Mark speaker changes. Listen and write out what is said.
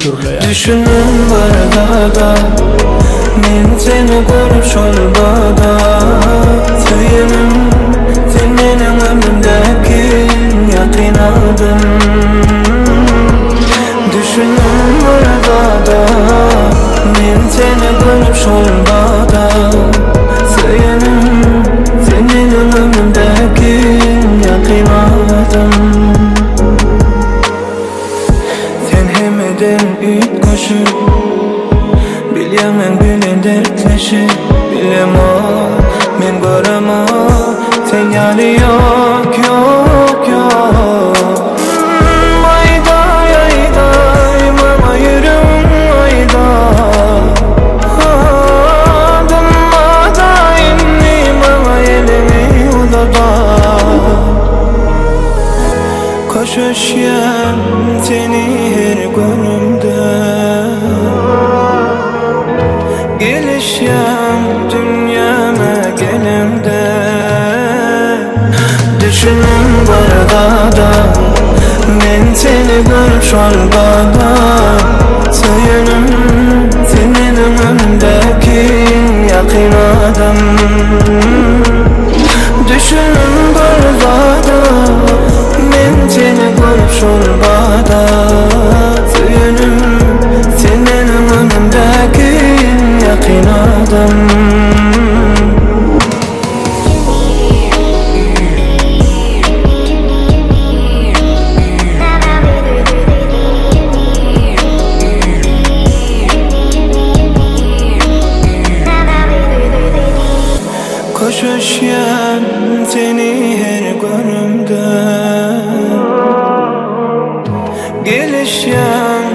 Speaker 1: Düşünüm barada men seni ko'rish olbada Söylenim sen mening ömrümdeki yaqin adım Düşünüm barada men seni ko'rish olbada Söylenim sen mening ömrümdeki yaqin adım Sen hemeden üt koşup Bilyamen bilen dertleşip Bilema men görema Sen yani yok yok yok Ayday ayday mama yürüm ayday Adımmada inni mama elimi uzada Koşuşyam seni her günümde Gelişyam dünyama gelimde Düşünüm barada men seni görüş olbada Söylenim sen mening ömrümdeki yaqin adam Düşünüm barada men seni görüş olbada Söylenim sen mening ömrümdeki yaqin adam Koşuşyam seni her günümde Gelişyam